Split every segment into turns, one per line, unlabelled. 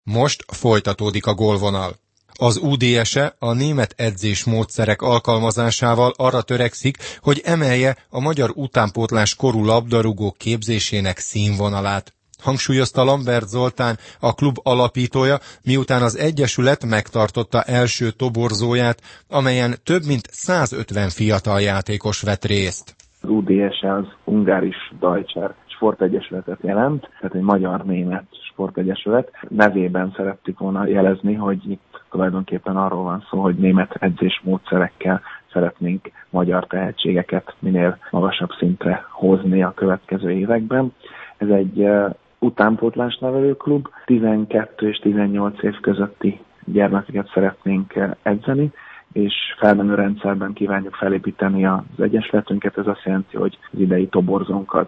Most folytatódik a gólvonal. Az UDS-e a német edzésmódszerek alkalmazásával arra törekszik, hogy emelje a magyar utánpótlás korú labdarúgók képzésének színvonalát. Hangsúlyozta Lambert Zoltán, a klub alapítója, miután az egyesület megtartotta első toborzóját, amelyen több mint 150 fiatal játékos vett részt.
Az UDS az Ungaris Deutscher Sportegyesületet jelent, tehát egy magyar-német sportegyesület. Nevében szerettük volna jelezni, hogy itt tulajdonképpen arról van szó, hogy német edzésmódszerekkel szeretnénk magyar tehetségeket minél magasabb szintre hozni a következő években. Ez egy utánpótlás nevelő klub, 12 és 18 év közötti gyermekeket szeretnénk edzeni, és felmenő rendszerben kívánjuk felépíteni az egyesületünket. Ez azt jelenti, hogy az idei toborzónkkal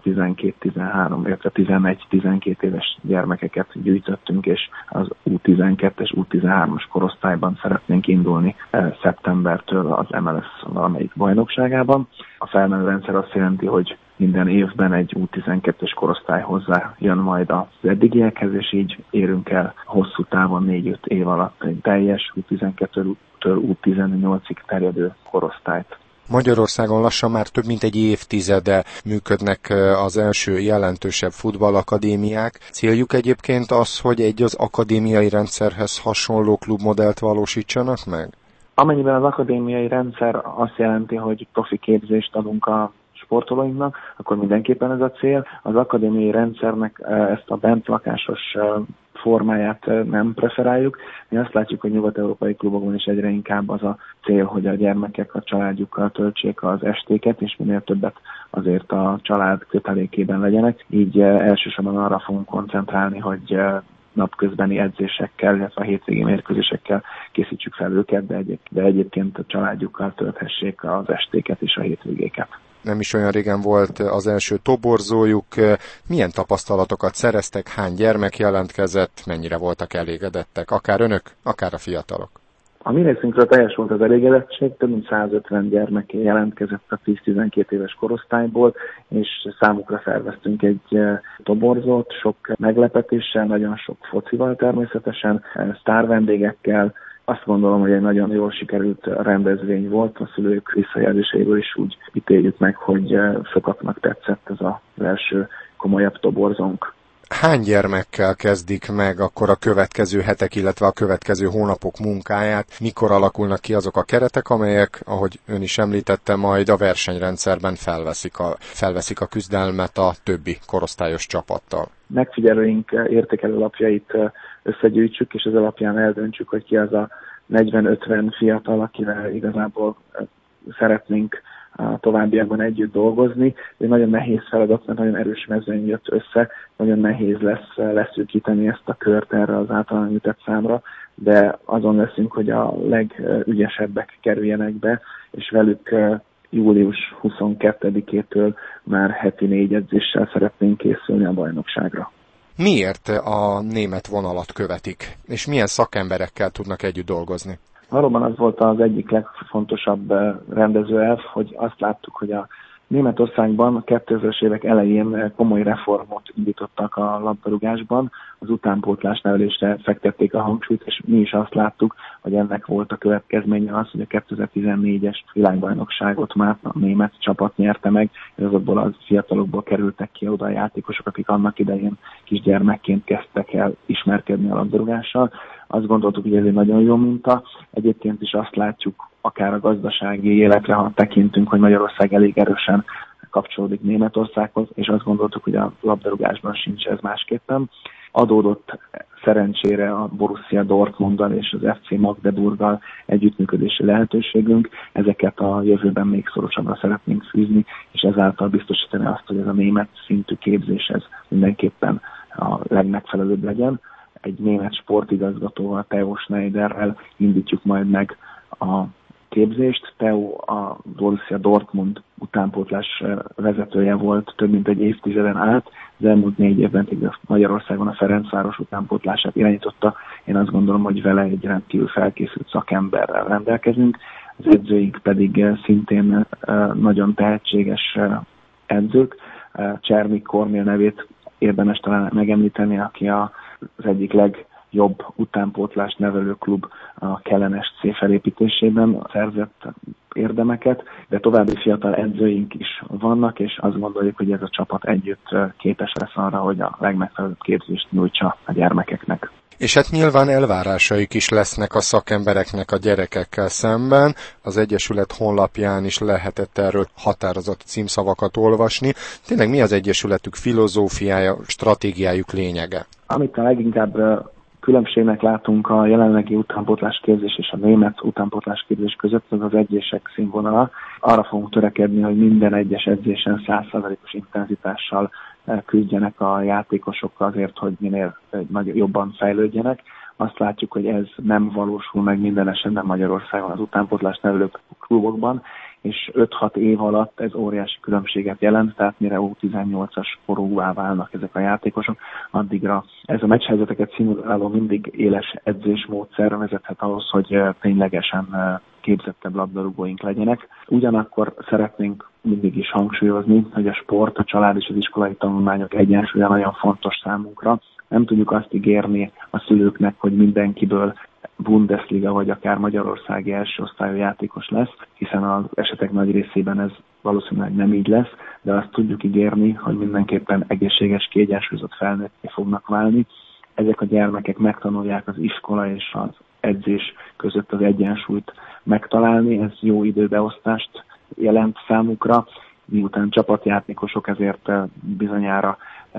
12-13, illetve 11-12 éves gyermekeket gyűjtöttünk, és az U12-es, U13-as korosztályban szeretnénk indulni szeptembertől az MLS valamelyik bajnokságában. A felmenő rendszer azt jelenti, hogy minden évben egy U12-es korosztály hozzá jön majd az eddigiekhez, és így érünk el hosszú távon 4-5 év alatt egy teljes U12-től U18-ig terjedő korosztályt.
Magyarországon lassan már több mint egy évtizede működnek az első jelentősebb futballakadémiák. Céljuk egyébként az, hogy az akadémiai rendszerhez hasonló klubmodellt valósítsanak meg?
Amennyiben az akadémiai rendszer azt jelenti, hogy profi képzést adunk a sportolóinknak, akkor mindenképpen ez a cél. Az akadémiai rendszernek ezt a bentlakásos formáját nem preferáljuk. Mi azt látjuk, hogy nyugat-európai klubokban is egyre inkább az a cél, hogy a gyermekek a családjukkal töltsék az estéket, és minél többet azért a család kötelékében legyenek. Így elsősorban arra fogunk koncentrálni, hogy napközbeni edzésekkel, illetve a hétvégi mérkőzésekkel készítsük fel őket, de egyébként a családjukkal tölthessék az estéket és a hétvégéket.
Nem is olyan régen volt az első toborzójuk. Milyen tapasztalatokat szereztek, hány gyermek jelentkezett, mennyire voltak elégedettek, akár önök, akár a fiatalok?
A mi részünkről teljes volt az elégedettség, több mint 150 gyermek jelentkezett a 10-12 éves korosztályból, és számukra szerveztünk egy toborzót, sok meglepetéssel, nagyon sok focival természetesen, sztárvendégekkel. Azt gondolom, hogy egy nagyon jól sikerült rendezvény volt, a szülők visszajelzéseiből is úgy ítéljük meg, hogy sokaknak tetszett ez az első komolyabb toborzónk.
Hány gyermekkel kezdik meg akkor a következő hetek, illetve a következő hónapok munkáját? Mikor alakulnak ki azok a keretek, amelyek, ahogy ön is említette, majd a versenyrendszerben felveszik a küzdelmet a többi korosztályos csapattal?
Megfigyelőink értékelőlapjait összegyűjtsük, és ez alapján eldöntsük, hogy ki az a 40-50 fiatal, akivel igazából szeretnénk a továbbiakban együtt dolgozni. Ez egy nagyon nehéz feladat, mert nagyon erős mezőny jött össze, nagyon nehéz lesz leszűkíteni ezt a kört erre az általán említett számra, de azon leszünk, hogy a legügyesebbek kerüljenek be, és velük július 22-től már heti 4 edzéssel szeretnénk készülni a bajnokságra.
Miért a német vonalat követik, és milyen szakemberekkel tudnak együtt dolgozni?
Valóban az volt az egyik legfontosabb rendezőelv, hogy azt láttuk, hogy a Németországban a 2000-es évek elején komoly reformot indítottak a labdarúgásban, az utánpótlás nevelésre fektették a hangsúlyt, és mi is azt láttuk, hogy ennek volt a következménye az, hogy a 2014-es világbajnokságot már a német csapat nyerte meg, és azokból a fiatalokból kerültek ki oda a játékosok, akik annak idején kisgyermekként kezdtek el ismerkedni a labdarúgással. Azt gondoltuk, hogy ez egy nagyon jó minta. Egyébként is azt látjuk, akár a gazdasági életre, ha tekintünk, hogy Magyarország elég erősen kapcsolódik Németországhoz, és azt gondoltuk, hogy a labdarúgásban sincs ez másképpen. Adódott szerencsére a Borussia Dortmunddal és az FC Magdeburggal együttműködési lehetőségünk. Ezeket a jövőben még szorosabbra szeretnénk fűzni, és ezáltal biztosítani azt, hogy ez a német szintű képzés ez mindenképpen a legmegfelelőbb legyen. Egy német sportigazgatóval, Theo Schneiderrel indítjuk majd meg a képzést. Theo a Borussia Dortmund utánpótlás vezetője volt több mint egy évtizeden át. Az elmúlt 4 évben Magyarországon a Ferencváros utánpótlását irányította. Én azt gondolom, hogy vele egy rendkívül felkészült szakemberrel rendelkezünk. Az edzőink pedig szintén nagyon tehetséges edzők. Csermik Kornél nevét érdemes talán megemlíteni, aki az egyik jobb utánpótlás nevelőklub a Kellenes C felépítésében szerzett érdemeket, de további fiatal edzőink is vannak, és azt gondoljuk, hogy ez a csapat együtt képes lesz arra, hogy a legmegfelelőbb képzést nyújtsa a gyermekeknek.
És hát nyilván elvárásaik is lesznek a szakembereknek a gyerekekkel szemben. Az Egyesület honlapján is lehetett erről határozott címszavakat olvasni. Tényleg mi az Egyesületük filozófiája, stratégiájuk lényege?
Amit a leginkább különbségnek látunk a jelenlegi utánpótlásképzés és a német utánpótlásképzés között, az edzések színvonala. Arra fogunk törekedni, hogy minden egyes edzésen 100%-os intenzitással küzdjenek a játékosok azért, hogy minél jobban fejlődjenek. Azt látjuk, hogy ez nem valósul meg minden esetben Magyarországon az utánpótlás nevelő klubokban, és 5-6 év alatt ez óriási különbséget jelent, tehát mire U18-as korúvá válnak ezek a játékosok, addigra ez a meccshelyzeteket szimuláló mindig éles edzésmódszer vezethet ahhoz, hogy ténylegesen képzettebb labdarúgóink legyenek. Ugyanakkor szeretnénk mindig is hangsúlyozni, hogy a sport, a család és az iskolai tanulmányok egyensúlya nagyon fontos számunkra. Nem tudjuk azt ígérni a szülőknek, hogy mindenkiből Bundesliga vagy akár magyarországi első osztályú játékos lesz, hiszen az esetek nagy részében ez valószínűleg nem így lesz, de azt tudjuk ígérni, hogy mindenképpen egészséges, kiegyensúlyozott felnőtté fognak válni. Ezek a gyermekek megtanulják az iskola és az edzés között az egyensúlyt megtalálni, ez jó időbeosztást jelent számukra, miután csapatjátékosok, ezért bizonyára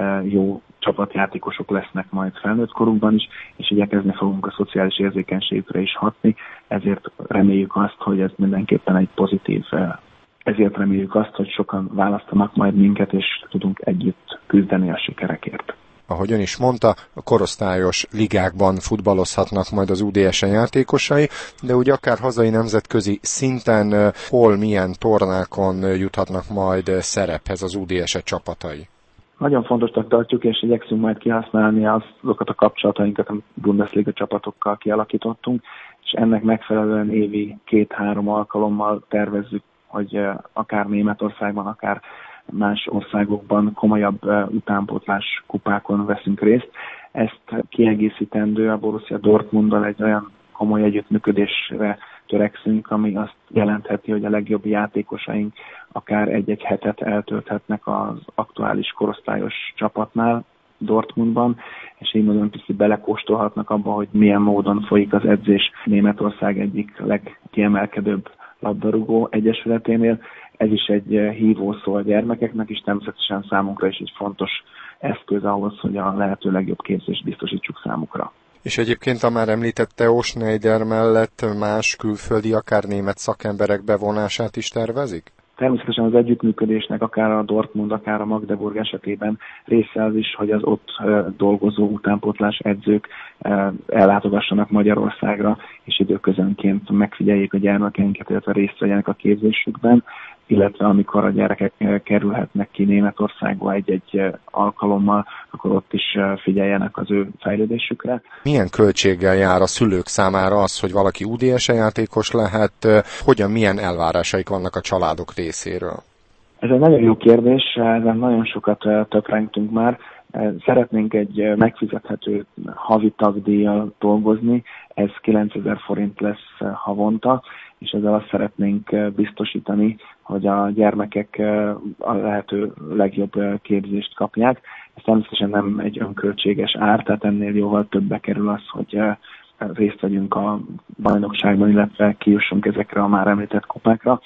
jó csapatjátékosok lesznek majd felnőtt korukban is, és igyekezni fogunk a szociális érzékenységükre is hatni, ezért reméljük azt, hogy ez mindenképpen egy pozitív, ezért reméljük azt, hogy sokan választanak majd minket, és tudunk együtt küzdeni a sikerekért.
Ahogy ön is mondta, a korosztályos ligákban futballozhatnak majd az UDS-e játékosai, de úgy akár hazai nemzetközi szinten hol, milyen tornákon juthatnak majd szerephez az UDS-e csapatai?
Nagyon fontosnak tartjuk, és igyekszünk majd kihasználni azokat a kapcsolatainkat, amit Bundesliga csapatokkal kialakítottunk, és ennek megfelelően évi 2-3 alkalommal tervezzük, hogy akár Németországban, akár más országokban komolyabb utánpótlás kupákon veszünk részt. Ezt kiegészítendő a Borussia Dortmunddal egy olyan komoly együttműködésre törekszünk, ami azt jelentheti, hogy a legjobb játékosaink akár egy-egy hetet eltölthetnek az aktuális korosztályos csapatnál Dortmundban, és így módon picit belekóstolhatnak abba, hogy milyen módon folyik az edzés Németország egyik legkiemelkedőbb labdarúgó egyesületénél. Ez is egy hívószó a gyermekeknek, és természetesen számunkra is egy fontos eszköz ahhoz, hogy a lehető legjobb képzést biztosítsuk számukra.
És egyébként a már említett Theo Schneider mellett más külföldi, akár német szakemberek bevonását is tervezik?
Természetesen az együttműködésnek akár a Dortmund, akár a Magdeburg esetében része az is, hogy az ott dolgozó utánpótlás edzők ellátogassanak Magyarországra, és időközönként megfigyeljék a gyermekeinket, illetve részt vegyenek a képzésükben, illetve amikor a gyerekek kerülhetnek ki Németországba egy-egy alkalommal, akkor ott is figyeljenek az ő fejlődésükre.
Milyen költséggel jár a szülők számára az, hogy valaki UDS-e játékos lehet? Hogyan, milyen elvárásaik vannak a családok részéről?
Ez egy nagyon jó kérdés, ezen nagyon sokat töprengtünk már. Szeretnénk egy megfizethető havi tagdíjjal dolgozni, ez 9000 forint lesz havonta, és ezzel azt szeretnénk biztosítani, hogy a gyermekek a lehető legjobb képzést kapják. Ez természetesen nem egy önköltséges ár, tehát ennél jóval többbe kerül az, hogy részt vegyünk a bajnokságban, illetve kijussunk ezekre a már említett kupákra,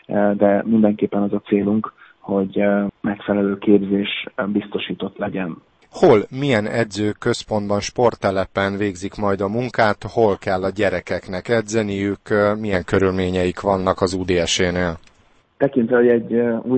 de mindenképpen az a célunk, hogy megfelelő képzés biztosított legyen.
Hol, milyen edzőközpontban, sporttelepen végzik majd a munkát, hol kell a gyerekeknek edzeniük, milyen körülményeik vannak az UDS-nél?
Tekintve, hogy egy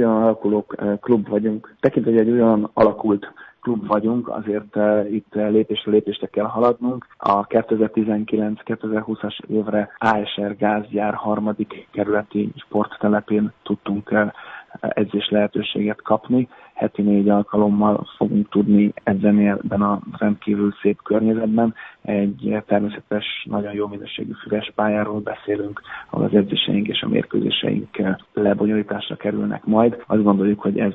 olyan alakult klub vagyunk, azért itt lépésről lépésre kell haladnunk. A 2019-2020-as évre ASR gázgyár 3. kerületi sporttelepén tudtunk edzés lehetőséget kapni. Heti 4 alkalommal fogunk tudni edzeni ebben a rendkívül szép környezetben. Egy természetes, nagyon jó minőségű füves pályáról beszélünk, ahol az edzéseink és a mérkőzéseink lebonyolításra kerülnek majd. Azt gondoljuk, hogy ezzel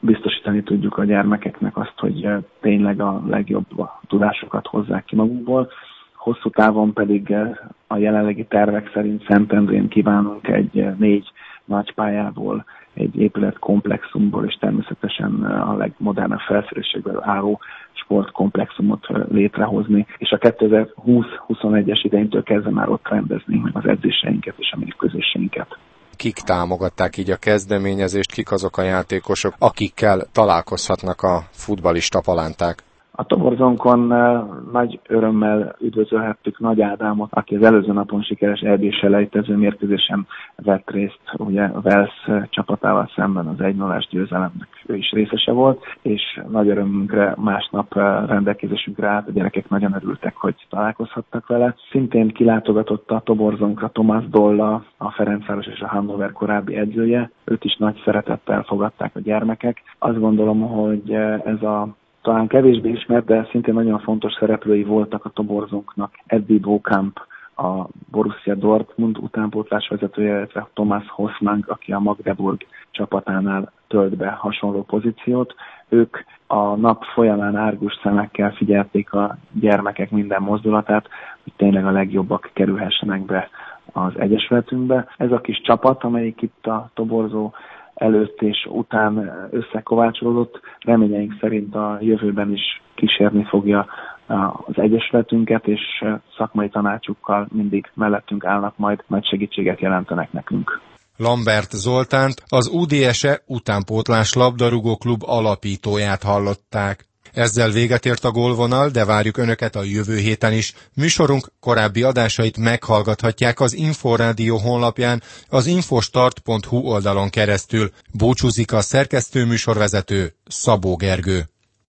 biztosítani tudjuk a gyermekeknek azt, hogy tényleg a legjobb tudásokat hozzák ki magukból. Hosszú távon pedig a jelenlegi tervek szerint Szentendrén kívánunk egy 4 nagypályából, egy épületkomplexumból és természetesen a legmodernebb felszereltségből álló sportkomplexumot létrehozni, és a 2020-21-es idejétől kezdve már ott rendezni meg az edzéseinket és a mérkőzéseinket.
Kik támogatták így a kezdeményezést, kik azok a játékosok, akikkel találkozhatnak a futballista palánták?
A toborzónkon nagy örömmel üdvözölhettük Nagy Ádámot, aki az előző napon sikeres EB-selejtező mérkőzésen vett részt, ugye a Wales csapatával szemben az 1-0-ás győzelemnek ő is részese volt, és nagy örömünkre másnap rendelkezésünkre állt, a gyerekek nagyon örültek, hogy találkozhattak vele. Szintén kilátogatott a toborzónkra Tomás Dolla, a Ferencváros és a Hannover korábbi edzője, őt is nagy szeretettel fogadták a gyermekek. Azt gondolom, hogy ez a talán kevésbé ismert, de szintén nagyon fontos szereplői voltak a toborzónknak. Eddie Bokamp, a Borussia Dortmund utánpótlás vezetője, illetve Thomas Hossmann, aki a Magdeburg csapatánál tölt be hasonló pozíciót. Ők a nap folyamán árgus szemekkel figyelték a gyermekek minden mozdulatát, hogy tényleg a legjobbak kerülhessenek be az egyesületünkbe. Ez a kis csapat, amelyik itt a toborzó előtt és után összekovácsolódott, reményeink szerint a jövőben is kísérni fogja az egyesületünket, és szakmai tanácsukkal mindig mellettünk állnak, majd nagy segítséget jelentenek nekünk. Lambert Zoltánt, az UDS-e utánpótlás labdarúgóklub alapítóját hallották. Ezzel véget ért a Gólvonal, de várjuk Önöket a jövő héten is. Műsorunk korábbi adásait meghallgathatják az Inforádió honlapján, az infostart.hu oldalon keresztül. Búcsúzik a szerkesztő műsorvezető, Szabó Gergő.